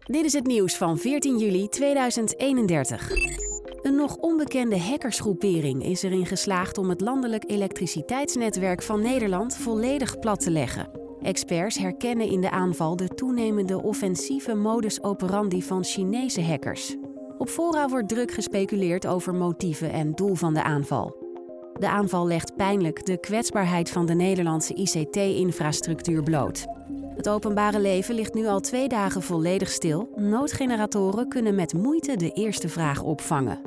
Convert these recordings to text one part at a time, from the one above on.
Dit is het nieuws van 14 juli 2031. Een nog onbekende hackersgroepering is erin geslaagd om het landelijk elektriciteitsnetwerk van Nederland volledig plat te leggen. Experts herkennen in de aanval de toenemende offensieve modus operandi van Chinese hackers. Op fora wordt druk gespeculeerd over motieven en doel van de aanval. De aanval legt pijnlijk de kwetsbaarheid van de Nederlandse ICT-infrastructuur bloot. Het openbare leven ligt nu al 2 dagen volledig stil. Noodgeneratoren kunnen met moeite de eerste vraag opvangen.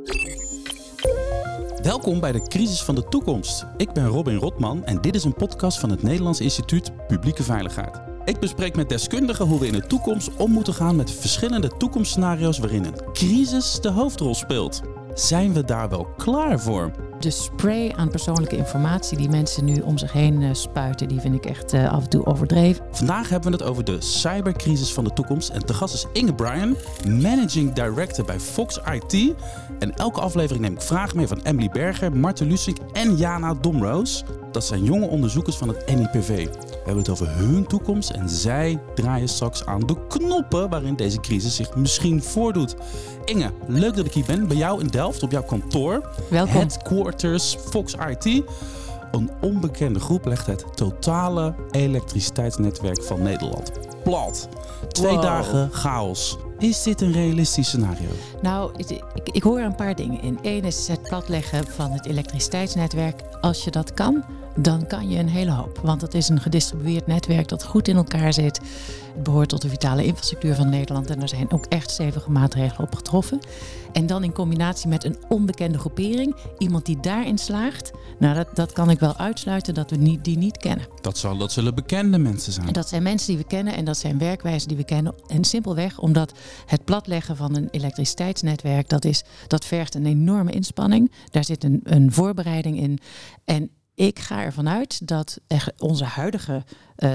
Welkom bij de Crisis van de Toekomst. Ik ben Robin Rotman en dit is een podcast van het Nederlands Instituut Publieke Veiligheid. Ik bespreek met deskundigen hoe we in de toekomst om moeten gaan met verschillende toekomstscenario's waarin een crisis de hoofdrol speelt. Zijn we daar wel klaar voor? De spray aan persoonlijke informatie die mensen nu om zich heen spuiten, die vind ik echt af en toe overdreven. Vandaag hebben we het over de cybercrisis van de toekomst. En te gast is Inge Bryan, Managing Director bij Fox IT. En elke aflevering neem ik vragen mee van Emily Berger, Marten Lusink en Jana Domroos. Dat zijn jonge onderzoekers van het NIPV. We hebben het over hun toekomst en zij draaien straks aan de knoppen waarin deze crisis zich misschien voordoet. Inge, leuk dat ik hier ben bij jou in Delft op jouw kantoor. Welkom. Headquarters Fox IT. Een onbekende groep legt het totale elektriciteitsnetwerk van Nederland plat. 2 dagen chaos. Is dit een realistisch scenario? Nou, ik hoor een paar dingen in. Eén is het platleggen van het elektriciteitsnetwerk. Als je dat kan, dan kan je een hele hoop. Want het is een gedistribueerd netwerk dat goed in elkaar zit. Het behoort tot de vitale infrastructuur van Nederland. En er zijn ook echt stevige maatregelen op getroffen. En dan in combinatie met een onbekende groepering. Iemand die daarin slaagt. Nou, dat kan ik wel uitsluiten dat we die niet kennen. Dat zullen bekende mensen zijn. En dat zijn mensen die we kennen en dat zijn werkwijzen die we kennen. En simpelweg omdat het platleggen van een elektriciteitsnetwerk, dat vergt een enorme inspanning. Daar zit een voorbereiding in. En ik ga ervan uit dat onze huidige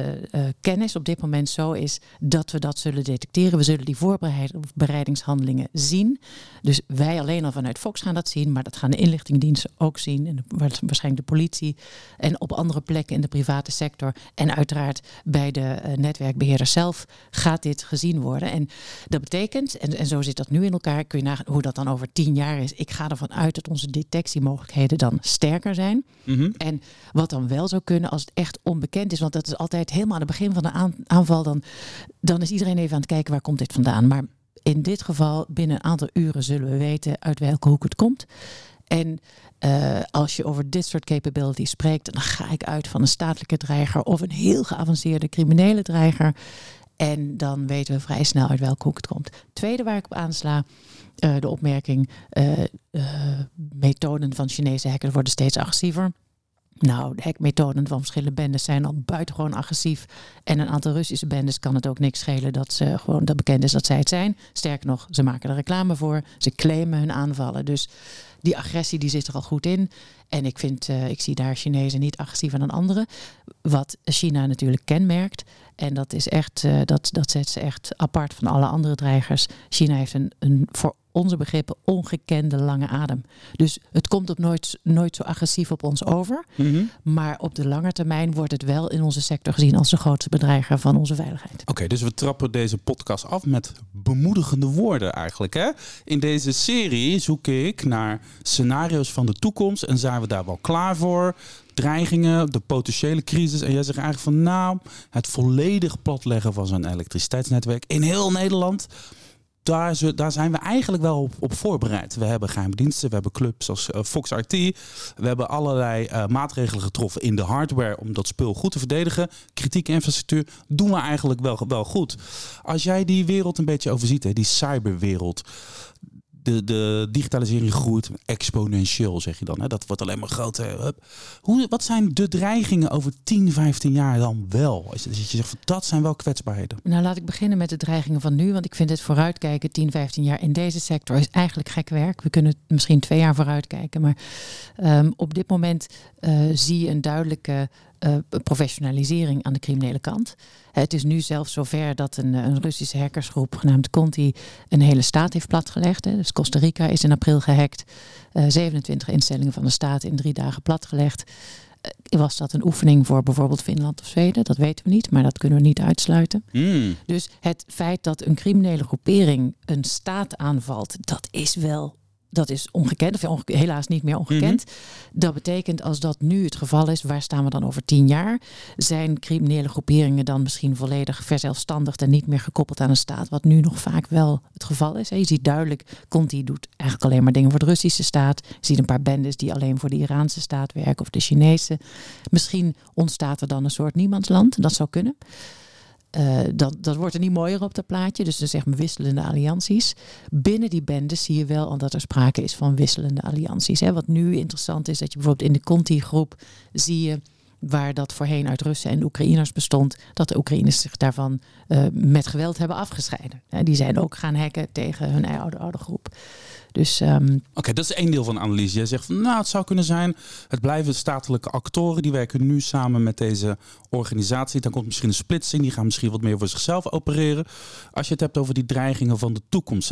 kennis op dit moment zo is dat we dat zullen detecteren. We zullen die voorbereidingshandelingen zien. Dus wij alleen al vanuit Fox gaan dat zien, maar dat gaan de inlichtingendiensten ook zien. En waarschijnlijk de politie en op andere plekken in de private sector. En uiteraard bij de netwerkbeheerder zelf gaat dit gezien worden. En dat betekent, en zo zit dat nu in elkaar, kun je nagaan hoe dat dan over 10 jaar is. Ik ga ervan uit dat onze detectiemogelijkheden dan sterker zijn. Mm-hmm. En wat dan wel zou kunnen als het echt onbekend is, want dat is altijd helemaal aan het begin van de aanval, dan is iedereen even aan het kijken waar komt dit vandaan. Maar in dit geval, binnen een aantal uren zullen we weten uit welke hoek het komt. En als je over dit soort capabilities spreekt, dan ga ik uit van een statelijke dreiger of een heel geavanceerde criminele dreiger. En dan weten we vrij snel uit welke hoek het komt. Tweede waar ik op aansla, de opmerking, methoden van Chinese hackers worden steeds agressiever. Nou, de hackmethoden van verschillende bendes zijn al buitengewoon agressief. En een aantal Russische bendes kan het ook niks schelen dat bekend is dat zij het zijn. Sterker nog, ze maken er reclame voor. Ze claimen hun aanvallen. Dus die agressie die zit er al goed in. En ik zie daar Chinezen niet agressiever dan anderen. Wat China natuurlijk kenmerkt. En dat is echt, dat zet ze echt apart van alle andere dreigers. China heeft een voor onze begrippen ongekende lange adem. Dus het komt op nooit zo agressief op ons over. Mm-hmm. Maar op de lange termijn wordt het wel in onze sector gezien als de grootste bedreiger van onze veiligheid. Oké, dus we trappen deze podcast af met bemoedigende woorden eigenlijk. Hè? In deze serie zoek ik naar scenario's van de toekomst en zijn we daar wel klaar voor? Dreigingen, de potentiële crisis. En jij zegt eigenlijk van het volledig platleggen van zo'n elektriciteitsnetwerk in heel Nederland. Daar zijn we eigenlijk wel op voorbereid. We hebben geheime diensten, we hebben clubs als Fox IT. We hebben allerlei maatregelen getroffen in de hardware om dat spul goed te verdedigen. Kritieke infrastructuur doen we eigenlijk wel goed. Als jij die wereld een beetje overziet, die cyberwereld. De digitalisering groeit exponentieel, zeg je dan. Hè? Dat wordt alleen maar groter. Wat zijn de dreigingen over 10, 15 jaar dan wel? Als je zegt, dat zijn wel kwetsbaarheden. Nou, laat ik beginnen met de dreigingen van nu. Want ik vind het vooruitkijken 10, 15 jaar in deze sector is eigenlijk gek werk. We kunnen misschien 2 jaar vooruitkijken. Maar op dit moment zie je een duidelijke professionalisering aan de criminele kant. Het is nu zelfs zover dat een Russische hackersgroep genaamd Conti een hele staat heeft platgelegd. Dus Costa Rica is in april gehackt. 27 instellingen van de staat in 3 dagen platgelegd. Was dat een oefening voor bijvoorbeeld Finland of Zweden? Dat weten we niet, maar dat kunnen we niet uitsluiten. Dus het feit dat een criminele groepering een staat aanvalt, dat is ongekend, of helaas niet meer ongekend. Dat betekent, als dat nu het geval is, waar staan we dan over 10 jaar? Zijn criminele groeperingen dan misschien volledig verzelfstandigd en niet meer gekoppeld aan een staat, wat nu nog vaak wel het geval is? Je ziet duidelijk, Conti doet eigenlijk alleen maar dingen voor de Russische staat. Je ziet een paar bendes die alleen voor de Iraanse staat werken of de Chinese. Misschien ontstaat er dan een soort niemandsland, dat zou kunnen. Dat wordt er niet mooier op dat plaatje. Dus er zeggen wisselende allianties. Binnen die bendes zie je wel al dat er sprake is van wisselende allianties. Wat nu interessant is, dat je bijvoorbeeld in de Conti-groep zie je, waar dat voorheen uit Russen en Oekraïners bestond, dat de Oekraïners zich daarvan met geweld hebben afgescheiden. Die zijn ook gaan hacken tegen hun oude groep. Dus, Oké, dat is één deel van de analyse. Jij zegt van, het zou kunnen zijn, het blijven statelijke actoren, die werken nu samen met deze organisatie. Dan komt misschien een splitsing, die gaan misschien wat meer voor zichzelf opereren. Als je het hebt over die dreigingen van de toekomst,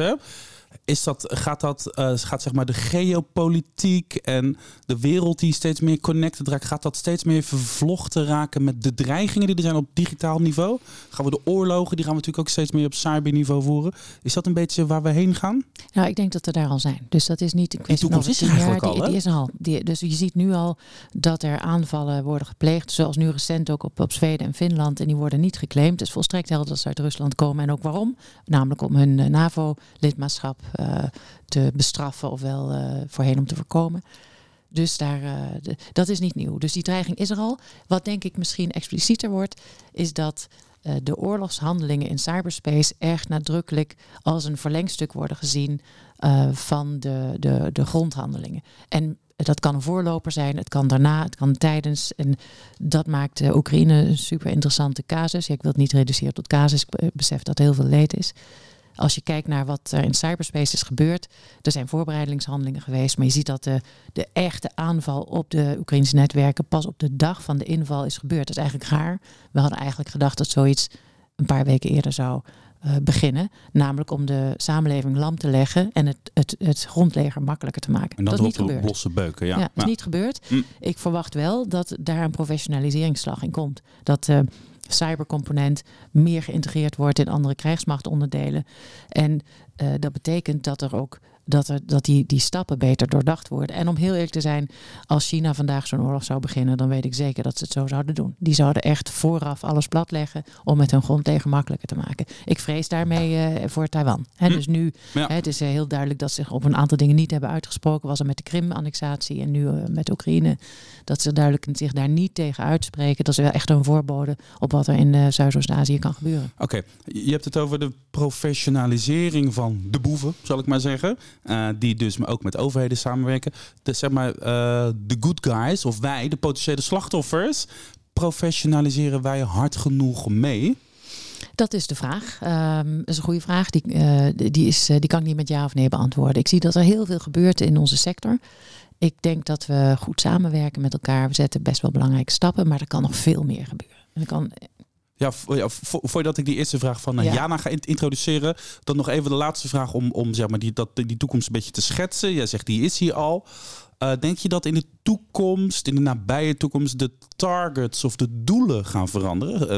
gaat zeg maar de geopolitiek en de wereld die steeds meer connected raakt, gaat dat steeds meer vervlochten raken met de dreigingen die er zijn op digitaal niveau? Gaan we de oorlogen, die gaan we natuurlijk ook steeds meer op cyberniveau voeren? Is dat een beetje waar we heen gaan? Nou, ik denk dat we daar al zijn. Dus dat is niet een kwestie van over 10 jaar. Die is er al. Dus je ziet nu al dat er aanvallen worden gepleegd, zoals nu recent ook op Zweden en Finland, en die worden niet geclaimd. Het is volstrekt helder dat ze uit Rusland komen en ook waarom. Namelijk om hun NAVO-lidmaatschap te bestraffen, ofwel voorheen om te voorkomen. Dus dat is niet nieuw. Dus die dreiging is er al. Wat denk ik misschien explicieter wordt, is dat de oorlogshandelingen in cyberspace erg nadrukkelijk als een verlengstuk worden gezien van de grondhandelingen. En dat kan een voorloper zijn, het kan daarna, het kan tijdens. En dat maakt Oekraïne een super interessante casus. Ik wil het niet reduceren tot casus, ik besef dat heel veel leed is. Als je kijkt naar wat er in cyberspace is gebeurd, er zijn voorbereidingshandelingen geweest, maar je ziet dat de echte aanval op de Oekraïnse netwerken pas op de dag van de inval is gebeurd. Dat is eigenlijk raar. We hadden eigenlijk gedacht dat zoiets een paar weken eerder zou beginnen. Namelijk om de samenleving lam te leggen en het grondleger makkelijker te maken. En dat is niet gebeurd. Losse beuken, ja. Ja, dat is niet gebeurd. Ik verwacht wel dat daar een professionaliseringsslag in komt. Dat cybercomponent meer geïntegreerd wordt in andere krijgsmachtonderdelen. En dat betekent dat er ook dat die stappen beter doordacht worden. En om heel eerlijk te zijn, als China vandaag zo'n oorlog zou beginnen, dan weet ik zeker dat ze het zo zouden doen. Die zouden echt vooraf alles platleggen om met hun grondleger makkelijker te maken. Ik vrees daarmee voor Taiwan. Dus nu, het is heel duidelijk dat ze zich op een aantal dingen niet hebben uitgesproken. Was er met de Krim-annexatie en nu met Oekraïne. Dat ze duidelijk zich daar niet tegen uitspreken. Dat is wel echt een voorbode op wat er in Zuidoost-Azië kan gebeuren. Oké, je hebt het over de professionalisering van de boeven, zal ik maar zeggen. Die dus ook met overheden samenwerken. Zeg maar, de good guys, of wij, de potentiële slachtoffers, professionaliseren wij hard genoeg mee? Dat is de vraag. Dat is een goede vraag. Die kan ik niet met ja of nee beantwoorden. Ik zie dat er heel veel gebeurt in onze sector. Ik denk dat we goed samenwerken met elkaar. We zetten best wel belangrijke stappen, maar er kan nog veel meer gebeuren. Voordat ik die eerste vraag van Jana ga introduceren, dan nog even de laatste vraag om zeg maar, die toekomst een beetje te schetsen. Jij zegt die is hier al. Denk je dat in de toekomst, in de nabije toekomst, de targets of de doelen gaan veranderen?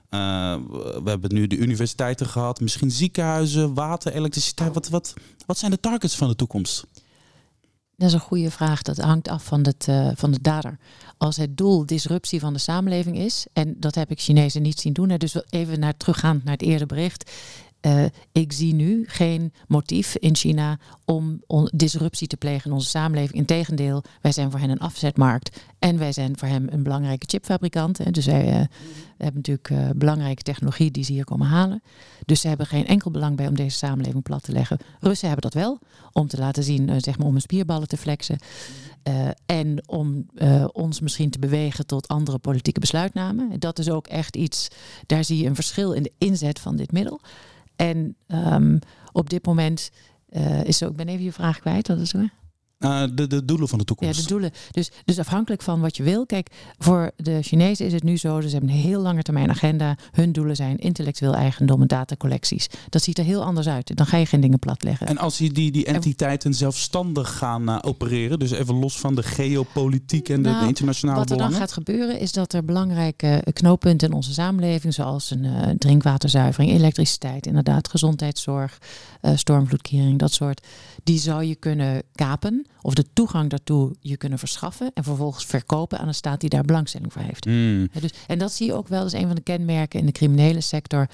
We hebben nu de universiteiten gehad, misschien ziekenhuizen, water, elektriciteit. Wat zijn de targets van de toekomst? Dat is een goede vraag. Dat hangt af van de dader. Als het doel disruptie van de samenleving is, en dat heb ik Chinezen niet zien doen. Dus even teruggaand naar het eerdere bericht. Ik zie nu geen motief in China om disruptie te plegen in onze samenleving. Integendeel, wij zijn voor hen een afzetmarkt en wij zijn voor hen een belangrijke chipfabrikant. Dus wij hebben natuurlijk belangrijke technologie die ze hier komen halen. Dus ze hebben geen enkel belang bij om deze samenleving plat te leggen. Russen hebben dat wel, om te laten zien, zeg maar om hun spierballen te flexen. En om ons misschien te bewegen tot andere politieke besluitnamen. Dat is ook echt iets, daar zie je een verschil in de inzet van dit middel. En op dit moment is ook, ik ben even je vraag kwijt. Wat is er? De doelen van de toekomst. Ja, de doelen. Dus afhankelijk van wat je wil. Kijk, voor de Chinezen is het nu zo. Ze hebben een heel lange termijn agenda. Hun doelen zijn intellectueel eigendom en datacollecties. Dat ziet er heel anders uit. Dan ga je geen dingen platleggen. En als die entiteiten zelfstandig gaan opereren, dus even los van de geopolitiek en de internationale belangen. Wat er dan gaat gebeuren is dat er belangrijke knooppunten in onze samenleving, zoals een drinkwaterzuivering, elektriciteit, inderdaad, gezondheidszorg, stormvloedkering, dat soort, die zou je kunnen kapen of de toegang daartoe je kunnen verschaffen en vervolgens verkopen aan een staat die daar belangstelling voor heeft. En dat zie je ook wel, dat is een van de kenmerken in de criminele sector,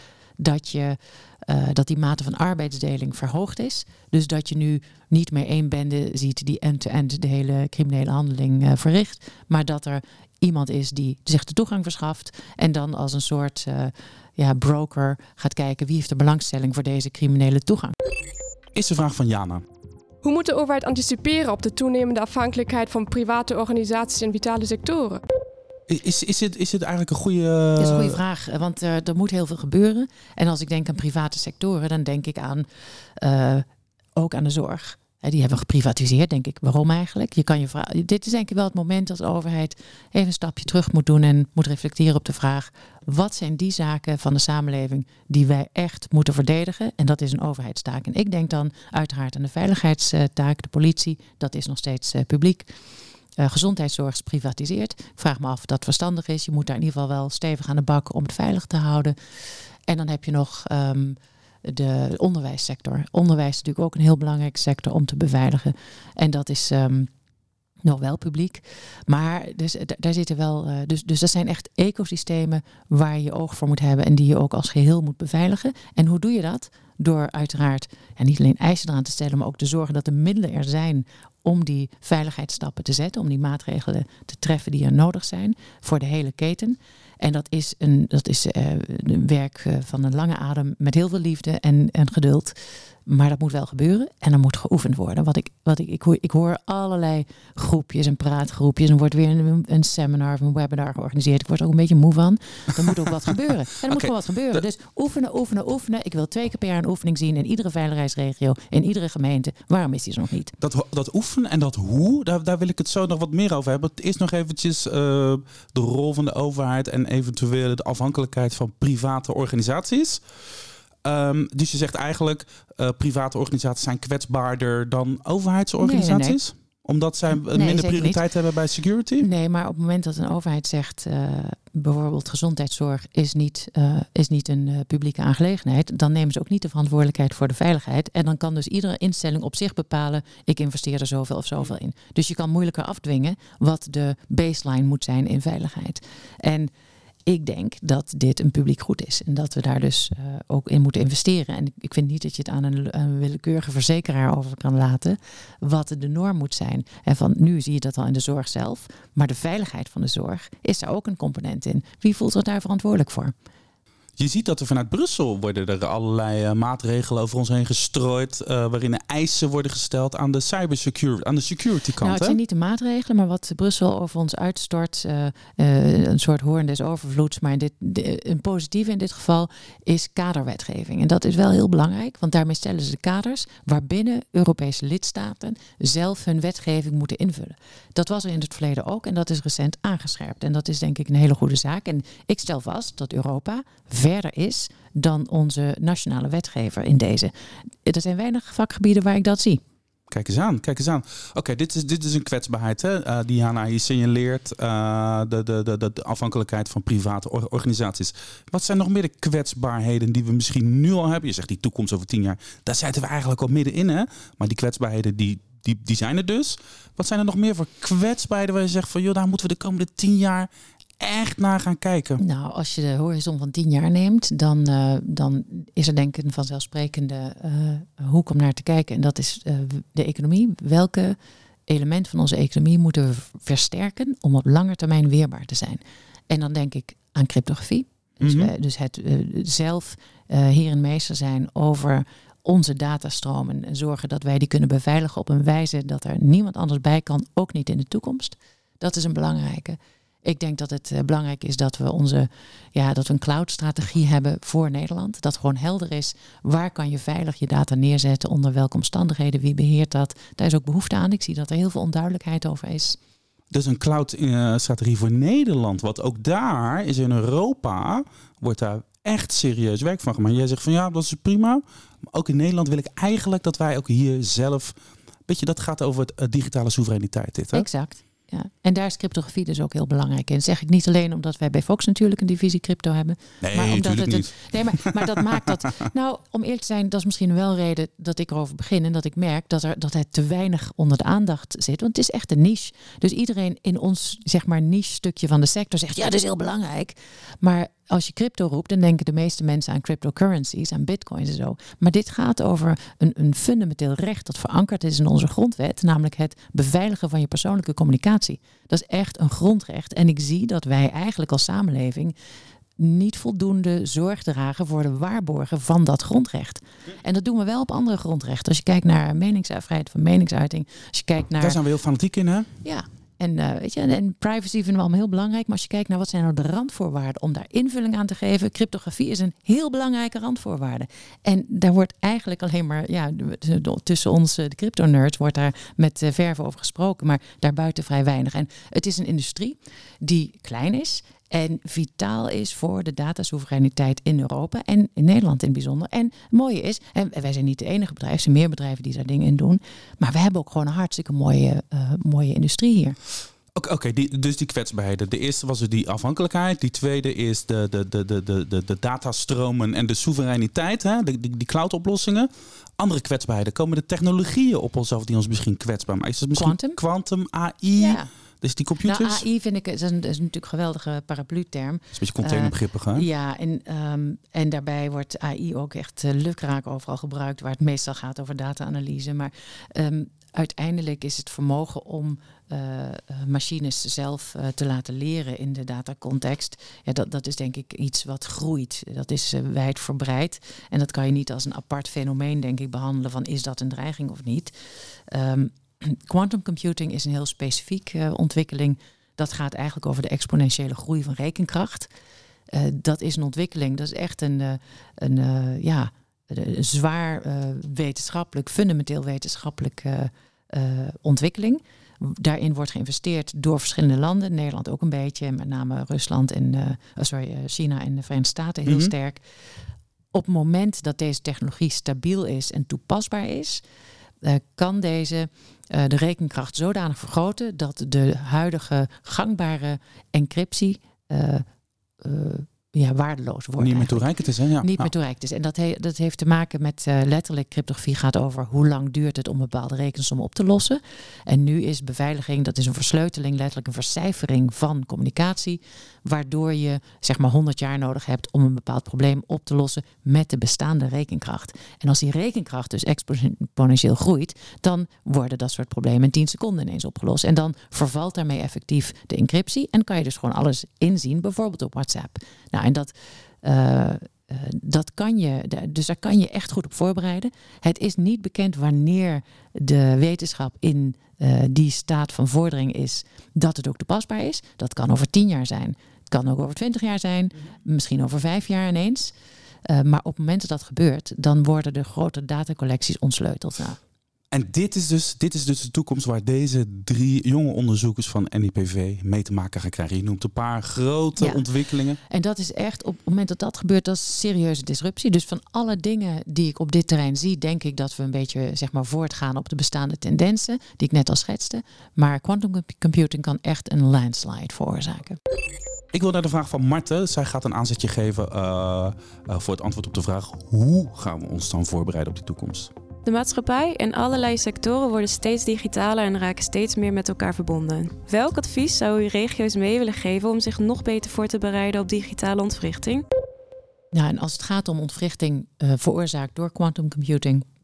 dat die mate van arbeidsdeling verhoogd is. Dus dat je nu niet meer één bende ziet die end-to-end de hele criminele handeling verricht, maar dat er iemand is die zich de toegang verschaft en dan als een soort broker gaat kijken wie heeft de belangstelling voor deze criminele toegang. Is de vraag van Jana. Hoe moet de overheid anticiperen op de toenemende afhankelijkheid van private organisaties in vitale sectoren? Is het eigenlijk een goede... Dat is een goede vraag, want er moet heel veel gebeuren. En als ik denk aan private sectoren, dan denk ik aan ook aan de zorg. Die hebben we geprivatiseerd, denk ik. Waarom eigenlijk? Dit is denk ik wel het moment dat de overheid even een stapje terug moet doen en moet reflecteren op de vraag: wat zijn die zaken van de samenleving die wij echt moeten verdedigen? En dat is een overheidstaak. En ik denk dan uiteraard aan de veiligheidstaak, de politie. Dat is nog steeds publiek. Gezondheidszorg is geprivatiseerd. Ik vraag me af of dat verstandig is. Je moet daar in ieder geval wel stevig aan de bak om het veilig te houden. En dan heb je nog de onderwijssector. Onderwijs is natuurlijk ook een heel belangrijke sector om te beveiligen. En dat is nog wel publiek. Maar daar zitten wel. Dus dat zijn echt ecosystemen waar je oog voor moet hebben en die je ook als geheel moet beveiligen. En hoe doe je dat? Door uiteraard niet alleen eisen eraan te stellen, maar ook te zorgen dat de middelen er zijn om die veiligheidsstappen te zetten, om die maatregelen te treffen die er nodig zijn voor de hele keten. En dat is een werk van een lange adem met heel veel liefde en geduld. Maar dat moet wel gebeuren en er moet geoefend worden. Ik hoor allerlei groepjes en praatgroepjes. En wordt weer een seminar of een webinar georganiseerd. Ik word er ook een beetje moe van. Er moet ook wat gebeuren. En er moet gewoon wat gebeuren. Dus oefenen. Ik wil 2 keer per jaar een oefening zien in iedere veiligheidsregio, in iedere gemeente. Waarom is die er nog niet? Dat oefenen en dat hoe, daar wil ik het zo nog wat meer over hebben. Het is nog eventjes de rol van de overheid en eventueel de afhankelijkheid van private organisaties. Dus je zegt eigenlijk, private organisaties zijn kwetsbaarder dan overheidsorganisaties? Nee. Omdat zij minder prioriteit hebben bij security? Nee, maar op het moment dat een overheid zegt, bijvoorbeeld gezondheidszorg is niet een publieke aangelegenheid, dan nemen ze ook niet de verantwoordelijkheid voor de veiligheid. En dan kan dus iedere instelling op zich bepalen, ik investeer er zoveel of zoveel in. Dus je kan moeilijker afdwingen wat de baseline moet zijn in veiligheid. En ik denk dat dit een publiek goed is en dat we daar dus ook in moeten investeren. En ik vind niet dat je het aan een willekeurige verzekeraar over kan laten wat de norm moet zijn. En van nu zie je dat al in de zorg zelf, maar de veiligheid van de zorg is daar ook een component in. Wie voelt zich daar verantwoordelijk voor? Je ziet dat er vanuit Brussel worden er allerlei maatregelen over ons heen gestrooid, waarin eisen worden gesteld aan de cybersecurity, aan de security kant. Nou, het zijn niet de maatregelen, maar wat Brussel over ons uitstort, een soort hoorn des overvloeds, maar een positieve in dit geval is kaderwetgeving. En dat is wel heel belangrijk, want daarmee stellen ze de kaders waarbinnen Europese lidstaten zelf hun wetgeving moeten invullen. Dat was er in het verleden ook en dat is recent aangescherpt. En dat is denk ik een hele goede zaak. En ik stel vast dat Europa verder is dan onze nationale wetgever in deze. Er zijn weinig vakgebieden waar ik dat zie. Kijk eens aan. Oké, dit is een kwetsbaarheid die Jana hier signaleert. De afhankelijkheid van private organisaties. Wat zijn nog meer de kwetsbaarheden die we misschien nu al hebben? Je zegt die toekomst over 10 jaar. Daar zitten we eigenlijk al middenin. Hè? Maar die kwetsbaarheden die zijn er dus. Wat zijn er nog meer voor kwetsbaarheden waar je zegt van joh, daar moeten we de komende 10 jaar echt naar gaan kijken? Nou, als je de horizon van 10 jaar neemt, dan is er denk ik een vanzelfsprekende hoek om naar te kijken. En dat is de economie. Welke elementen van onze economie moeten we versterken om op lange termijn weerbaar te zijn? En dan denk ik aan cryptografie. Dus het zelf heer en meester zijn over onze datastromen en zorgen dat wij die kunnen beveiligen op een wijze dat er niemand anders bij kan, ook niet in de toekomst. Dat is een belangrijke. Ik denk dat het belangrijk is dat we dat we een cloud-strategie hebben voor Nederland. Dat gewoon helder is, waar kan je veilig je data neerzetten, onder welke omstandigheden, wie beheert dat. Daar is ook behoefte aan. Ik zie dat er heel veel onduidelijkheid over is. Dus een cloud-strategie voor Nederland. Want ook daar is in Europa, wordt daar echt serieus werk van gemaakt. Jij zegt van ja, dat is prima. Maar ook in Nederland wil ik eigenlijk dat wij ook hier zelf... dat gaat over het digitale soevereiniteit. Dit, hè? Exact. Ja. En daar is cryptografie dus ook heel belangrijk in. Dat zeg ik niet alleen omdat wij bij Fox natuurlijk een divisie crypto hebben. Nee, maar omdat natuurlijk niet. Maar dat maakt dat... Nou, om eerlijk te zijn, dat is misschien wel een reden dat ik erover begin. En dat ik merk dat het te weinig onder de aandacht zit. Want het is echt een niche. Dus iedereen in ons, zeg maar, niche stukje van de sector zegt... ja, dat is heel belangrijk. Maar als je crypto roept, dan denken de meeste mensen aan cryptocurrencies, aan bitcoins en zo. Maar dit gaat over een fundamenteel recht dat verankerd is in onze grondwet. Namelijk het beveiligen van je persoonlijke communicatie. Dat is echt een grondrecht. En ik zie dat wij eigenlijk als samenleving niet voldoende zorg dragen voor de waarborgen van dat grondrecht. En dat doen we wel op andere grondrechten. Als je kijkt naar vrijheid van meningsuiting. Als je kijkt naar... Daar zijn we heel fanatiek in, hè? Ja. En privacy vinden we allemaal heel belangrijk. Maar als je kijkt naar wat zijn nou de randvoorwaarden om daar invulling aan te geven. Cryptografie is een heel belangrijke randvoorwaarde. En daar wordt eigenlijk alleen maar, tussen ons, de crypto-nerds, wordt daar met verve over gesproken. Maar daarbuiten vrij weinig. En het is een industrie die klein is en vitaal is voor de datasoevereiniteit in Europa en in Nederland in het bijzonder. En het mooie is, en wij zijn niet de enige bedrijf, er zijn meer bedrijven die daar dingen in doen. Maar we hebben ook gewoon een hartstikke mooie industrie hier. Oké, dus die kwetsbaarheden. De eerste was die afhankelijkheid. Die tweede is de datastromen en de soevereiniteit. Hè? Die cloud-oplossingen. Andere kwetsbaarheden. Komen de technologieën op ons af die ons misschien kwetsbaar maken? Is het misschien quantum, AI? Ja. Dus die computers? Nou, AI vind ik, is natuurlijk een geweldige paraplu-term. Dat is een beetje containerbegripig, hè? Ja, en daarbij wordt AI ook echt lukraak overal gebruikt, waar het meestal gaat over data-analyse. Maar uiteindelijk is het vermogen om machines zelf te laten leren in de datacontext. Ja, dat is denk ik iets wat groeit. Dat is wijdverbreid. En dat kan je niet als een apart fenomeen, denk ik, behandelen van is dat een dreiging of niet. Quantum computing is een heel specifiek ontwikkeling. Dat gaat eigenlijk over de exponentiële groei van rekenkracht. Dat is een ontwikkeling. Dat is echt een zwaar wetenschappelijk, fundamenteel wetenschappelijk ontwikkeling. Daarin wordt geïnvesteerd door verschillende landen. Nederland ook een beetje, met name Rusland en China en de Verenigde Staten heel sterk. Op het moment dat deze technologie stabiel is en toepasbaar is, kan deze de rekenkracht zodanig vergroten dat de huidige gangbare encryptie waardeloos wordt. Niet meer toereikend is, hè? Ja. Niet meer toereikend is. En dat heeft te maken met letterlijk cryptografie gaat over hoe lang duurt het om een bepaalde rekensom op te lossen. En nu is beveiliging, dat is een versleuteling, letterlijk een vercijfering van communicatie, waardoor je zeg maar 100 jaar nodig hebt om een bepaald probleem op te lossen met de bestaande rekenkracht. En als die rekenkracht dus exponentieel groeit, dan worden dat soort problemen in 10 seconden ineens opgelost. En dan vervalt daarmee effectief de encryptie en kan je dus gewoon alles inzien, bijvoorbeeld op WhatsApp. Nou, en dat kan je, dus daar kan je echt goed op voorbereiden. Het is niet bekend wanneer de wetenschap in die staat van vordering is dat het ook toepasbaar is. Dat kan over 10 jaar zijn. Het kan ook over 20 jaar zijn. Misschien over 5 jaar ineens. Maar op het moment dat dat gebeurt, dan worden de grote datacollecties ontsleuteld. Nou. En dit is dus de toekomst waar deze 3 jonge onderzoekers van NIPV mee te maken gaan krijgen. Je noemt een paar grote ontwikkelingen. En dat is echt, op het moment dat dat gebeurt, dat is serieuze disruptie. Dus van alle dingen die ik op dit terrein zie, denk ik dat we een beetje zeg maar voortgaan op de bestaande tendensen, die ik net al schetste. Maar quantum computing kan echt een landslide veroorzaken. Ik wil naar de vraag van Marten. Zij gaat een aanzetje geven voor het antwoord op de vraag: hoe gaan we ons dan voorbereiden op die toekomst? De maatschappij en allerlei sectoren worden steeds digitaler en raken steeds meer met elkaar verbonden. Welk advies zou u regio's mee willen geven om zich nog beter voor te bereiden op digitale ontwrichting? Nou, en als het gaat om ontwrichting veroorzaakt door quantum computing,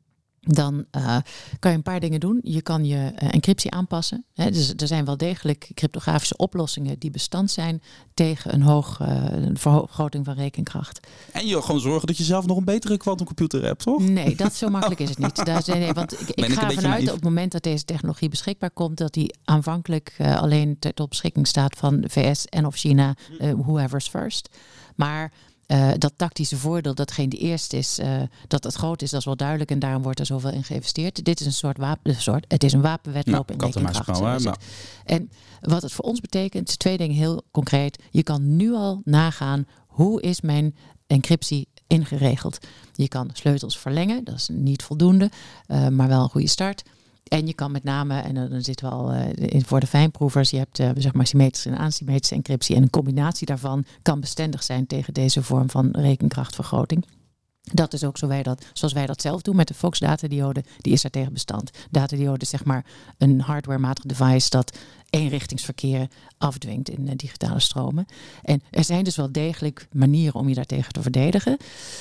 dan kan je een paar dingen doen. Je kan je encryptie aanpassen. Dus er zijn wel degelijk cryptografische oplossingen die bestand zijn tegen een vergroting van rekenkracht. En je gewoon zorgen dat je zelf nog een betere quantumcomputer hebt, toch? Nee, dat zo makkelijk is het niet. Want ik ga ervan uit dat op het moment dat deze technologie beschikbaar komt, dat die aanvankelijk alleen tot beschikking staat van de VS en of China, whoever's first. Maar dat tactische voordeel, datgene die eerst is, dat het groot is, dat is wel duidelijk en daarom wordt er zoveel in geïnvesteerd. Dit is het is een wapenwedloop in rekenkracht. En wat het voor ons betekent, 2 dingen heel concreet. Je kan nu al nagaan, hoe is mijn encryptie ingeregeld? Je kan sleutels verlengen, dat is niet voldoende, maar wel een goede start. En je kan met name, en dan zitten we al voor de fijnproevers, je hebt symmetrische en asymmetrische encryptie. En een combinatie daarvan kan bestendig zijn tegen deze vorm van rekenkrachtvergroting. Dat is ook zoals wij dat zelf doen met de Fox datadiode, die is daar tegen bestand. Datadiode is een hardwarematig device dat eenrichtingsverkeer afdwingt in digitale stromen. En er zijn dus wel degelijk manieren om je daartegen te verdedigen.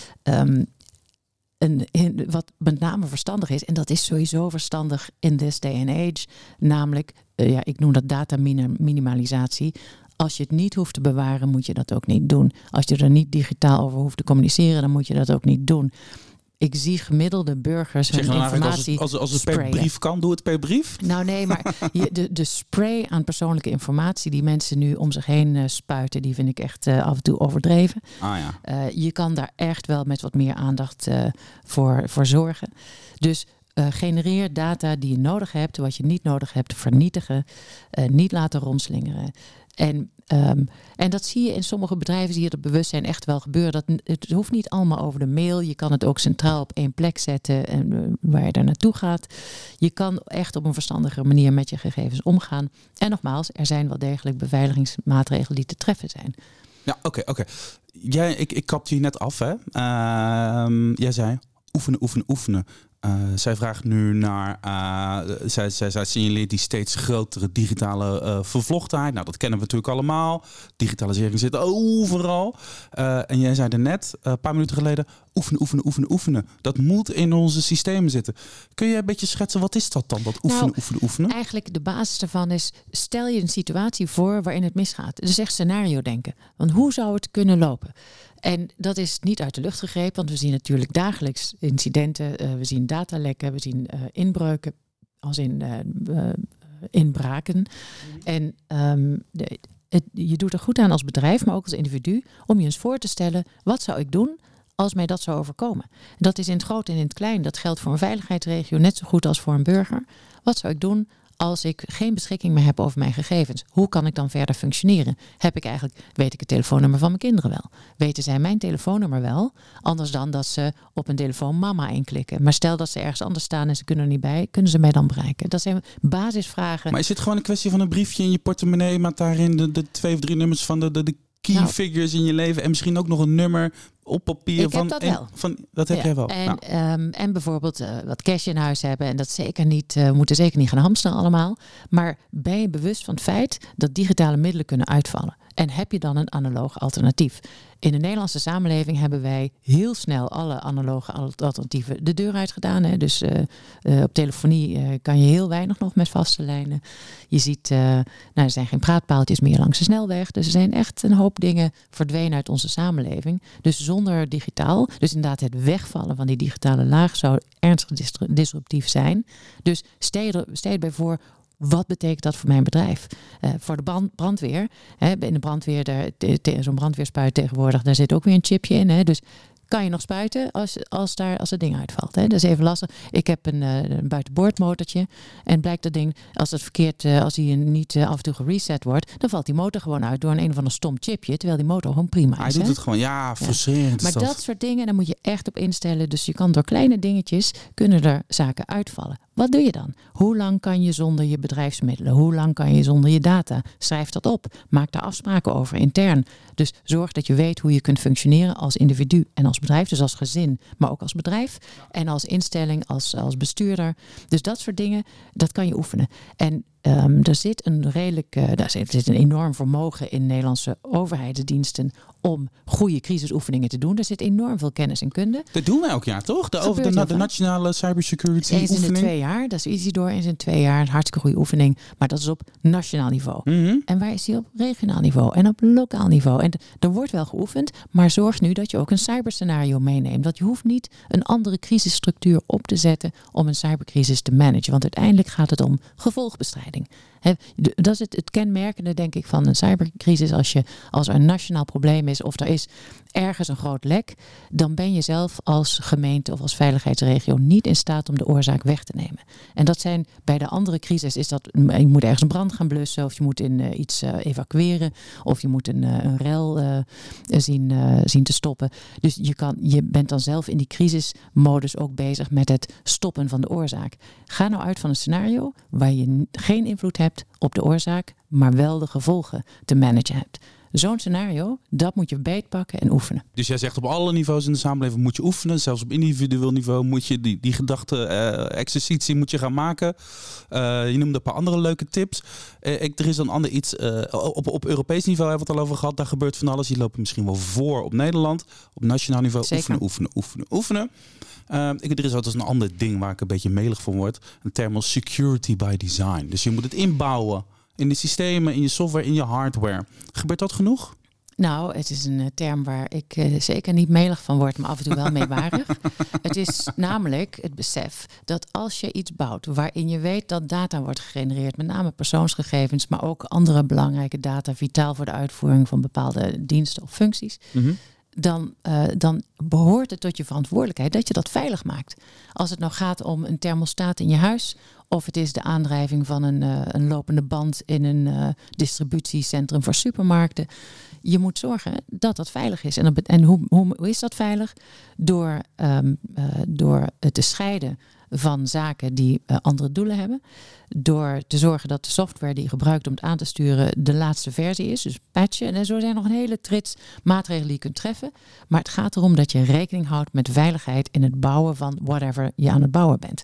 Wat met name verstandig is, en dat is sowieso verstandig in this day and age, namelijk, ik noem dat dataminimalisatie. Als je het niet hoeft te bewaren, moet je dat ook niet doen. Als je er niet digitaal over hoeft te communiceren, dan moet je dat ook niet doen. Ik zie gemiddelde burgers hun informatie als het per brief kan, doe het per brief? Nou nee, maar de spray aan persoonlijke informatie die mensen nu om zich heen spuiten, die vind ik echt af en toe overdreven. Je kan daar echt wel met wat meer aandacht voor zorgen. Dus genereer data die je nodig hebt, wat je niet nodig hebt, vernietigen, niet laten rondslingeren. En dat zie je in sommige bedrijven, zie je dat bewustzijn echt wel gebeuren. Het hoeft niet allemaal over de mail. Je kan het ook centraal op 1 plek zetten en waar je daar naartoe gaat. Je kan echt op een verstandige manier met je gegevens omgaan. En nogmaals, er zijn wel degelijk beveiligingsmaatregelen die te treffen zijn. Ja, oké. Ik kapte je net af, hè? Jij zei oefenen. Zij vraagt nu naar, zij signaleert die steeds grotere digitale vervlochtenheid. Nou, dat kennen we natuurlijk allemaal. Digitalisering zit overal. En jij zei er net, een paar minuten geleden, oefenen. Dat moet in onze systemen zitten. Kun je een beetje schetsen, wat is dat dan, dat oefenen? Eigenlijk de basis daarvan is, stel je een situatie voor waarin het misgaat. Dus echt scenario denken. Want hoe zou het kunnen lopen? En dat is niet uit de lucht gegrepen, want we zien natuurlijk dagelijks incidenten. We zien datalekken, we zien inbreuken, als in inbraken. En je doet er goed aan als bedrijf, maar ook als individu, om je eens voor te stellen, wat zou ik doen als mij dat zou overkomen? Dat is in het groot en in het klein. Dat geldt voor een veiligheidsregio net zo goed als voor een burger. Wat zou ik doen als ik geen beschikking meer heb over mijn gegevens? Hoe kan ik dan verder functioneren? Weet ik het telefoonnummer van mijn kinderen wel? Weten zij mijn telefoonnummer wel? Anders dan dat ze op een telefoon mama inklikken. Maar stel dat ze ergens anders staan en ze kunnen er niet bij, kunnen ze mij dan bereiken? Dat zijn basisvragen. Maar is het gewoon een kwestie van een briefje in je portemonnee met daarin de 2 of 3 nummers van de key figures in je leven en misschien ook nog een nummer op papier? Ik heb dat wel. Dat heb jij wel. En bijvoorbeeld wat cash in huis hebben. En dat moeten zeker niet gaan hamsteren allemaal. Maar ben je bewust van het feit dat digitale middelen kunnen uitvallen? En heb je dan een analoog alternatief? In de Nederlandse samenleving hebben wij heel snel alle analoge alternatieven de deur uitgedaan. Hè? Dus op telefonie kan je heel weinig nog met vaste lijnen. Je ziet, er zijn geen praatpaaltjes meer langs de snelweg. Dus er zijn echt een hoop dingen verdwenen uit onze samenleving. Dus zonder digitaal, dus inderdaad het wegvallen van die digitale laag zou ernstig disruptief zijn. Dus stel je bij voor, wat betekent dat voor mijn bedrijf? Voor de brandweer. In de brandweer, zo'n brandweerspuit tegenwoordig, daar zit ook weer een chipje in. Hè? Dus kan je nog spuiten als het ding uitvalt. Hè? Dat is even lastig. Ik heb een buitenboordmotortje. En blijkt dat ding, als hij niet af en toe gereset wordt, dan valt die motor gewoon uit door een of ander stom chipje. Terwijl die motor gewoon prima is. Hij doet het gewoon, frustrerend. Maar dat soort dingen, daar moet je echt op instellen. Dus je kan door kleine dingetjes, kunnen er zaken uitvallen. Wat doe je dan? Hoe lang kan je zonder je bedrijfsmiddelen? Hoe lang kan je zonder je data? Schrijf dat op. Maak daar afspraken over intern. Dus zorg dat je weet hoe je kunt functioneren als individu en als bedrijf. Dus als gezin, maar ook als bedrijf. En als instelling, als bestuurder. Dus dat soort dingen, dat kan je oefenen. En er zit een enorm vermogen in Nederlandse overheidsdiensten om goede crisisoefeningen te doen. Er zit enorm veel kennis en kunde. Dat doen wij elk jaar, toch? Over de nationale cybersecurity eens oefening. in de 2 jaar. Dat is EasyDoor eens in 2 jaar. Een hartstikke goede oefening. Maar dat is op nationaal niveau. Mm-hmm. En waar is die op regionaal niveau en op lokaal niveau? En er wordt wel geoefend, maar zorg nu dat je ook een cyberscenario meeneemt. Want je hoeft niet een andere crisisstructuur op te zetten om een cybercrisis te managen. Want uiteindelijk gaat het om gevolgbestrijding. Dat is het kenmerkende, denk ik, van een cybercrisis. Als er een nationaal probleem is of er is ergens een groot lek, dan ben je zelf als gemeente of als veiligheidsregio niet in staat om de oorzaak weg te nemen. En dat zijn bij de andere crisis is dat je moet ergens een brand gaan blussen of je moet in iets evacueren of je moet een rel zien te stoppen. Dus je bent dan zelf in die crisismodus ook bezig met het stoppen van de oorzaak. Ga nou uit van een scenario waar je geen invloed hebt op de oorzaak, maar wel de gevolgen te managen hebt. Zo'n scenario, dat moet je beetpakken en oefenen. Dus jij zegt op alle niveaus in de samenleving moet je oefenen. Zelfs op individueel niveau moet je die gedachte-exercitie moet je gaan maken. Je noemde een paar andere leuke tips. Er is een ander iets. Op Europees niveau hebben we het al over gehad. Daar gebeurt van alles. Die lopen misschien wel voor op Nederland. Op nationaal niveau oefenen. Er is altijd een ander ding waar ik een beetje melig van word. Een term als security by design. Dus je moet het inbouwen in de systemen, in je software, in je hardware. Gebeurt dat genoeg? Nou, het is een term waar ik zeker niet melig van word, maar af en toe wel meewarig. Het is namelijk het besef dat als je iets bouwt waarin je weet dat data wordt gegenereerd, met name persoonsgegevens, maar ook andere belangrijke data, vitaal voor de uitvoering van bepaalde diensten of functies, dan behoort het tot je verantwoordelijkheid dat je dat veilig maakt. Als het nou gaat om een thermostaat in je huis, of het is de aandrijving van een lopende band in een distributiecentrum voor supermarkten. Je moet zorgen dat dat veilig is. En hoe is dat veilig? Door het te scheiden van zaken die andere doelen hebben. Door te zorgen dat de software die je gebruikt om het aan te sturen de laatste versie is. Dus patchen. En zo zijn nog een hele trits maatregelen die je kunt treffen. Maar het gaat erom dat je rekening houdt met veiligheid in het bouwen van whatever je aan het bouwen bent.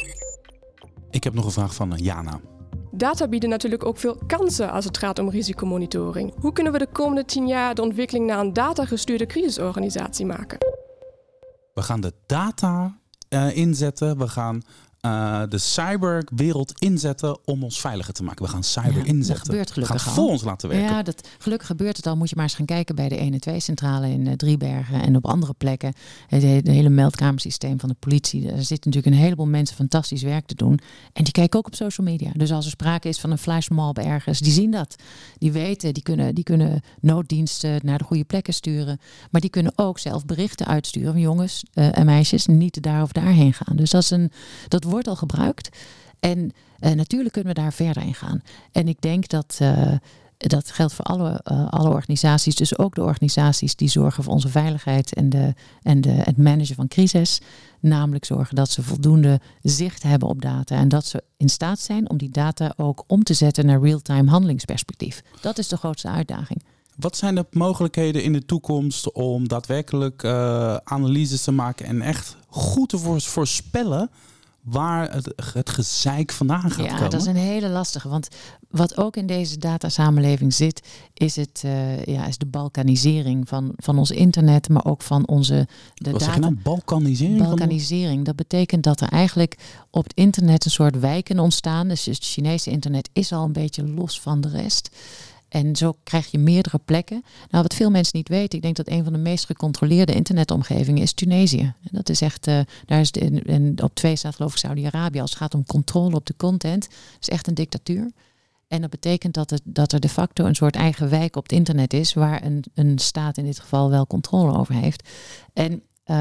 Ik heb nog een vraag van Jana. Data bieden natuurlijk ook veel kansen als het gaat om risicomonitoring. Hoe kunnen we de komende 10 jaar de ontwikkeling naar een datagestuurde crisisorganisatie maken? We gaan de data inzetten. We gaan de cyberwereld inzetten om ons veiliger te maken. We gaan cyber inzetten. Dat gebeurt gelukkig we gaan voor ons laten werken. Ja, gelukkig gebeurt het al. Moet je maar eens gaan kijken bij de 112-centrale in Driebergen en op andere plekken. Het hele meldkamersysteem van de politie. Er zitten natuurlijk een heleboel mensen fantastisch werk te doen. En die kijken ook op social media. Dus als er sprake is van een flashmob ergens, die zien dat. Die weten, die kunnen nooddiensten naar de goede plekken sturen. Maar die kunnen ook zelf berichten uitsturen van jongens en meisjes niet daar of daarheen gaan. Dus dat wordt al gebruikt. En natuurlijk kunnen we daar verder in gaan. En ik denk dat geldt voor alle organisaties. Dus ook de organisaties die zorgen voor onze veiligheid en het managen van crisis. Namelijk zorgen dat ze voldoende zicht hebben op data. En dat ze in staat zijn om die data ook om te zetten naar real-time handelingsperspectief. Dat is de grootste uitdaging. Wat zijn de mogelijkheden in de toekomst om daadwerkelijk analyses te maken en echt goed te voorspellen waar het gezeik vandaan gaat komen? Ja, dat is een hele lastige. Want wat ook in deze datasamenleving zit, is de balkanisering van ons internet, maar ook van onze Wat zeg je nou? Balkanisering? Balkanisering. Dat betekent dat er eigenlijk op het internet een soort wijken ontstaan. Dus het Chinese internet is al een beetje los van de rest. En zo krijg je meerdere plekken. Nou, wat veel mensen niet weten, ik denk dat een van de meest gecontroleerde internetomgevingen is Tunesië. En dat is echt, daar is op 2 staat geloof ik Saudi-Arabië. Als het gaat om controle op de content, het is echt een dictatuur. En dat betekent dat er de facto een soort eigen wijk op het internet is, waar een staat in dit geval wel controle over heeft. En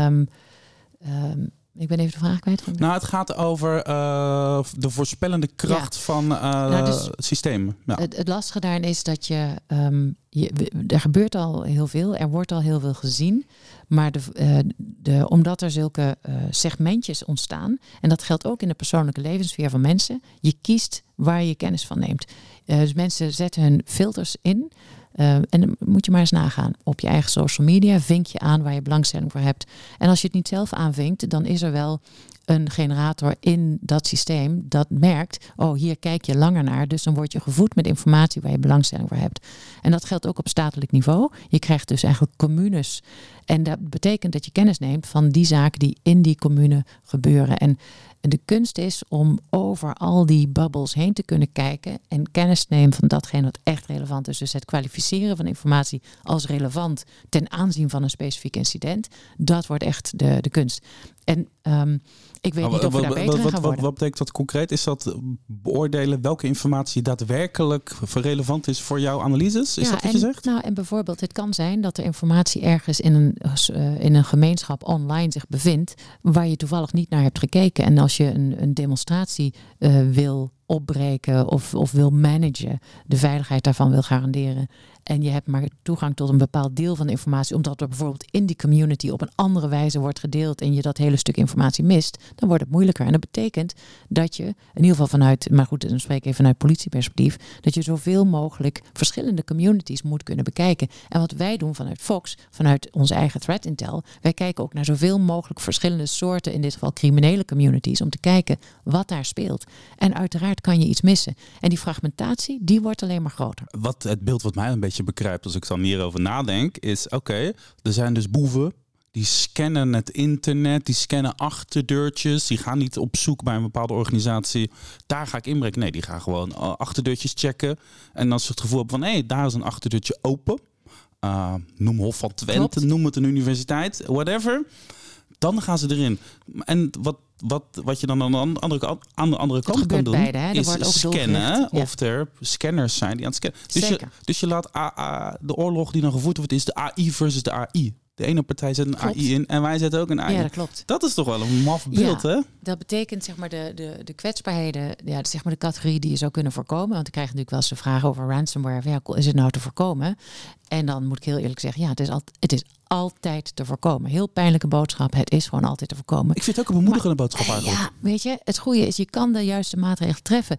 ik ben even de vraag kwijt. Nou, het gaat over de voorspellende kracht van systemen. Ja. Het lastige daarin is dat er gebeurt al heel veel. Er wordt al heel veel gezien. Maar omdat er zulke segmentjes ontstaan, en dat geldt ook in de persoonlijke levenssfeer van mensen, je kiest waar je kennis van neemt. Dus mensen zetten hun filters in En dan moet je maar eens nagaan. Op je eigen social media vink je aan waar je belangstelling voor hebt. En als je het niet zelf aanvinkt, dan is er wel een generator in dat systeem dat merkt, hier kijk je langer naar, dus dan word je gevoed met informatie waar je belangstelling voor hebt. En dat geldt ook op statelijk niveau. Je krijgt dus eigenlijk communes. En dat betekent dat je kennis neemt van die zaken die in die commune gebeuren. En de kunst is om over al die bubbles heen te kunnen kijken en kennis te nemen van datgene wat echt relevant is. Dus het kwalificeren van informatie als relevant ten aanzien van een specifiek incident, dat wordt echt de kunst. En ik weet niet of we daar beter in gaan worden. Wat betekent dat concreet? Is dat beoordelen welke informatie daadwerkelijk relevant is voor jouw analyses? Is dat wat je zegt? En bijvoorbeeld, het kan zijn dat er informatie ergens in een gemeenschap online zich bevindt waar je toevallig niet naar hebt gekeken. En als je een demonstratie wil opbreken of wil managen, de veiligheid daarvan wil garanderen, en je hebt maar toegang tot een bepaald deel van de informatie, omdat er bijvoorbeeld in die community op een andere wijze wordt gedeeld en je dat hele stuk informatie mist, dan wordt het moeilijker. En dat betekent dat je, in ieder geval vanuit, maar goed, dan spreek ik even vanuit politieperspectief, dat je zoveel mogelijk verschillende communities moet kunnen bekijken. En wat wij doen vanuit Fox, vanuit onze eigen threat intel, wij kijken ook naar zoveel mogelijk verschillende soorten, in dit geval criminele communities, om te kijken wat daar speelt. En uiteraard kan je iets missen. En die fragmentatie, die wordt alleen maar groter. Het beeld wat mij een beetje bekruipt als ik dan hierover nadenk, is er zijn dus boeven, die scannen het internet, die scannen achterdeurtjes, die gaan niet op zoek bij een bepaalde organisatie, daar ga ik inbreken. Nee, die gaan gewoon achterdeurtjes checken. En als ze het gevoel hebben van, daar is een achterdeurtje open, noem Hof van Twente, Klopt. Noem het een universiteit, whatever, dan gaan ze erin. En wat je dan aan de andere kant kan doen, beide, is scannen of er scanners zijn die aan het scannen. Dus je laat de oorlog die dan gevoerd wordt, is de AI versus de AI. De ene partij zet een AI in en wij zetten ook een AI. Ja, dat klopt. Dat is toch wel een maf beeld, hè? Dat betekent zeg maar de kwetsbaarheden, zeg maar de categorie die je zou kunnen voorkomen. Want ik krijg natuurlijk wel eens de vraag over ransomware. Is het nou te voorkomen? En dan moet ik heel eerlijk zeggen, het is altijd te voorkomen. Heel pijnlijke boodschap, het is gewoon altijd te voorkomen. Ik vind het ook een bemoedigende boodschap eigenlijk. Ja, weet je, het goede is, je kan de juiste maatregelen treffen.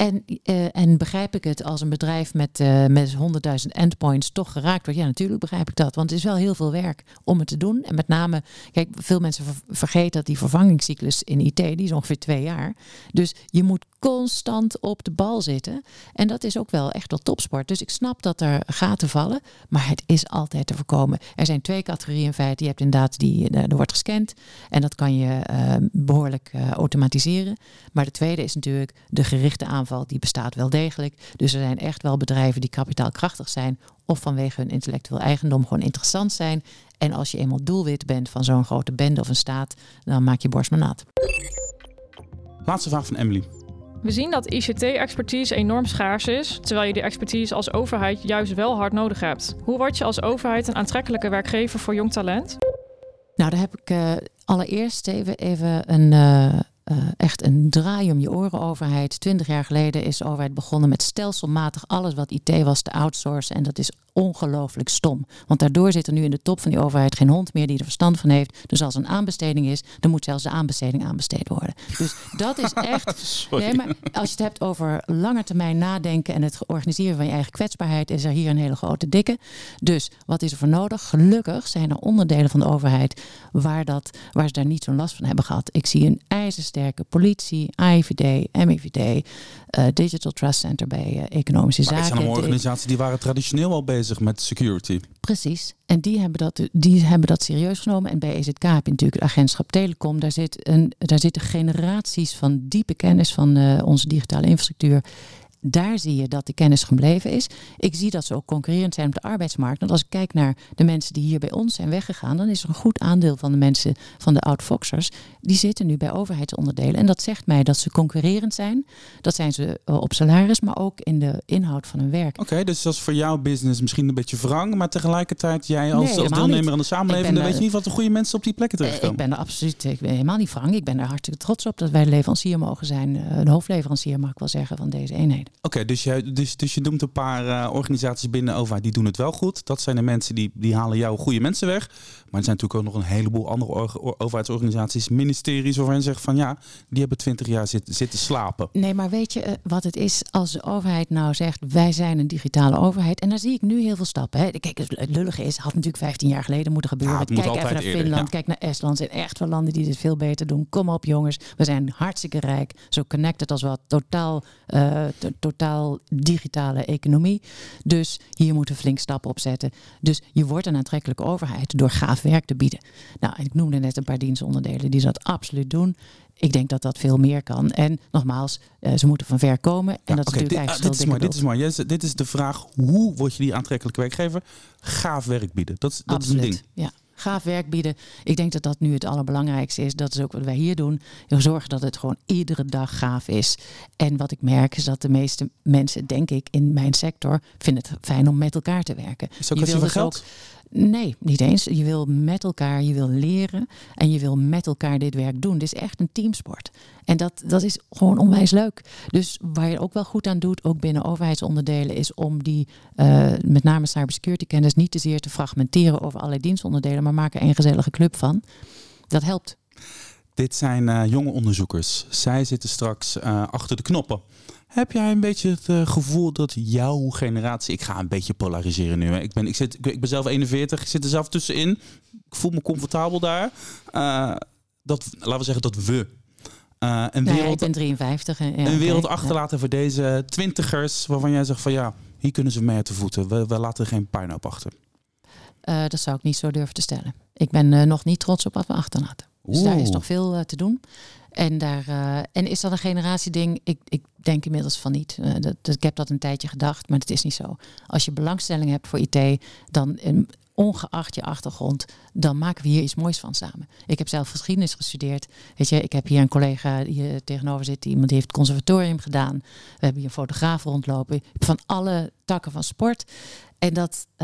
En begrijp ik het als een bedrijf met 100.000 endpoints toch geraakt wordt? Ja, natuurlijk begrijp ik dat. Want het is wel heel veel werk om het te doen. En met name, kijk, veel mensen vergeten dat die vervangingscyclus in IT, die is ongeveer 2 jaar. Dus je moet constant op de bal zitten. En dat is ook wel echt wel topsport. Dus ik snap dat er gaten vallen, maar het is altijd te voorkomen. Er zijn 2 categorieën in feite. Je hebt inderdaad er wordt gescand en dat kan je behoorlijk automatiseren. Maar de tweede is natuurlijk de gerichte aanval. Die bestaat wel degelijk. Dus er zijn echt wel bedrijven die kapitaalkrachtig zijn of vanwege hun intellectueel eigendom gewoon interessant zijn. En als je eenmaal doelwit bent van zo'n grote bende of een staat, dan maak je borst maar nat. Laatste vraag van Emily. We zien dat ICT-expertise enorm schaars is, terwijl je die expertise als overheid juist wel hard nodig hebt. Hoe word je als overheid een aantrekkelijke werkgever voor jong talent? Nou, daar heb ik allereerst even echt een draai om je oren overheid. 20 jaar geleden is de overheid begonnen met stelselmatig alles wat IT was te outsourcen. En dat is ongelooflijk stom. Want daardoor zit er nu in de top van die overheid geen hond meer die er verstand van heeft. Dus als er een aanbesteding is, dan moet zelfs de aanbesteding aanbesteed worden. Dus dat is echt... Nee, maar als je het hebt over lange termijn nadenken en het organiseren van je eigen kwetsbaarheid, is er hier een hele grote dikke. Dus wat is er voor nodig? Gelukkig zijn er onderdelen van de overheid waar ze daar niet zo'n last van hebben gehad. Ik zie een ijzersterke politie, AIVD, MIVD, Digital Trust Center bij economische zaken. Maar het zijn allemaal organisaties die waren traditioneel al bezig met security. Precies. En die hebben dat serieus genomen. En bij EZK heb je natuurlijk het agentschap Telecom. Daar zitten generaties van diepe kennis van onze digitale infrastructuur. Daar zie je dat de kennis gebleven is. Ik zie dat ze ook concurrerend zijn op de arbeidsmarkt. Want als ik kijk naar de mensen die hier bij ons zijn weggegaan, dan is er een goed aandeel van de mensen van de oud-Foxers. Die zitten nu bij overheidsonderdelen. En dat zegt mij dat ze concurrerend zijn. Dat zijn ze op salaris, maar ook in de inhoud van hun werk. Oké, dus dat is voor jouw business misschien een beetje wrang. Maar tegelijkertijd jij als deelnemer aan de samenleving, dan weet je niet wat de goede mensen op die plekken terechtkomen. Ik ben helemaal niet wrang. Ik ben er hartstikke trots op dat wij de leverancier mogen zijn. De hoofdleverancier mag ik wel zeggen van deze eenheden. Oké, dus je noemt een paar organisaties binnen de overheid die doen het wel goed. Dat zijn de mensen die halen jouw goede mensen weg. Maar er zijn natuurlijk ook nog een heleboel andere overheidsorganisaties, ministeries, waarvan je zegt van ja, die hebben 20 jaar zitten slapen. Nee, maar weet je wat het is als de overheid nou zegt, wij zijn een digitale overheid. En daar zie ik nu heel veel stappen. Hè. Kijk, het lullige is, had natuurlijk 15 jaar geleden moeten gebeuren. Ja, kijk even naar Finland, kijk naar Estland. Er zijn echt wel landen die dit veel beter doen. Kom op jongens, we zijn hartstikke rijk. Zo connected als wat. Totaal digitale economie. Dus hier moeten we flink stappen op zetten. Dus je wordt een aantrekkelijke overheid door gaaf werk te bieden. Nou, ik noemde net een paar dienstonderdelen die dat absoluut doen. Ik denk dat dat veel meer kan. En nogmaals, ze moeten van ver komen. En dat is natuurlijk eigenlijk dit is mooi. Dit is de vraag, hoe word je die aantrekkelijke werkgever? Gaaf werk bieden. Dat is een ding. Ja. Gaaf werk bieden. Ik denk dat dat nu het allerbelangrijkste is. Dat is ook wat wij hier doen. We zorgen dat het gewoon iedere dag gaaf is. En wat ik merk is dat de meeste mensen, denk ik, in mijn sector vinden het fijn om met elkaar te werken. Is dat kwestie van geld? Nee, niet eens. Je wil met elkaar, je wil leren en je wil met elkaar dit werk doen. Dit is echt een teamsport. En dat is gewoon onwijs leuk. Dus waar je ook wel goed aan doet, ook binnen overheidsonderdelen, is om die met name cybersecurity kennis niet te zeer te fragmenteren over allerlei dienstonderdelen, maar maak er een gezellige club van. Dat helpt. Dit zijn jonge onderzoekers. Zij zitten straks achter de knoppen. Heb jij een beetje het gevoel dat jouw generatie... Ik ga een beetje polariseren nu. Hè. Ik ben zelf 41. Ik zit er zelf tussenin. Ik voel me comfortabel daar. Laten we zeggen dat we... ik ben 53. Een wereld achterlaten voor deze twintigers... waarvan jij zegt van ja, hier kunnen ze mee uit de voeten. We laten er geen puinhoop achter. Dat zou ik niet zo durven te stellen. Ik ben nog niet trots op wat we achterlaten. Dus daar is nog veel te doen. En is dat een generatieding? Ik denk inmiddels van niet. Ik heb dat een tijdje gedacht, maar het is niet zo. Als je belangstelling hebt voor IT, dan ongeacht je achtergrond, dan maken we hier iets moois van samen. Ik heb zelf geschiedenis gestudeerd. Weet je, ik heb hier een collega die hier tegenover zit, iemand die heeft het conservatorium gedaan. We hebben hier een fotograaf rondlopen. Van alle takken van sport. En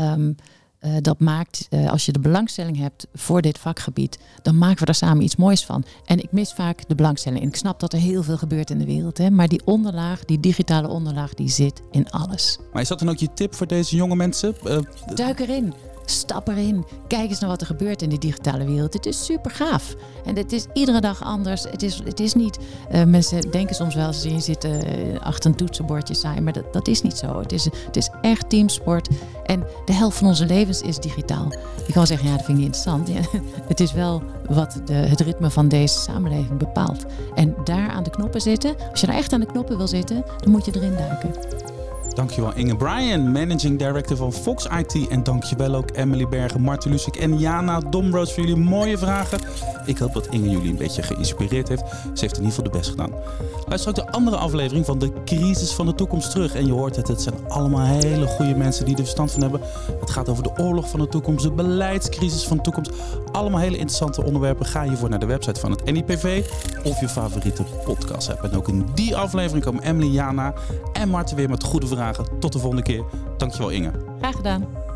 dat maakt, als je de belangstelling hebt voor dit vakgebied, dan maken we daar samen iets moois van. En ik mis vaak de belangstelling. En ik snap dat er heel veel gebeurt in de wereld. Hè? Maar die onderlaag, die digitale onderlaag, die zit in alles. Maar is dat dan ook je tip voor deze jonge mensen? Duik erin. Stap erin. Kijk eens naar wat er gebeurt in de digitale wereld. Het is super gaaf. En het is iedere dag anders. Het is niet... mensen denken soms wel eens, je zit achter een toetsenbordje saai. Maar dat is niet zo. Het is echt teamsport. En de helft van onze levens is digitaal. Je kan wel zeggen, ja, dat vind ik niet interessant. Ja, het is wel wat het ritme van deze samenleving bepaalt. En daar aan de knoppen zitten. Als je daar echt aan de knoppen wil zitten, dan moet je erin duiken. Dankjewel Inge Bryan, Managing Director van Fox IT. En dankjewel ook Emily Bergen, Marten Lusik en Jana Dombroos voor jullie mooie vragen. Ik hoop dat Inge jullie een beetje geïnspireerd heeft. Ze heeft in ieder geval de best gedaan. Luister ook de andere aflevering van de Crisis van de Toekomst terug. En je hoort het zijn allemaal hele goede mensen die er verstand van hebben. Het gaat over de oorlog van de toekomst, de beleidscrisis van de toekomst. Allemaal hele interessante onderwerpen. Ga hiervoor naar de website van het NIPV of je favoriete podcast app. En ook in die aflevering komen Emily, Jana en Marten weer met goede vragen. Tot de volgende keer. Dankjewel Inge. Graag gedaan.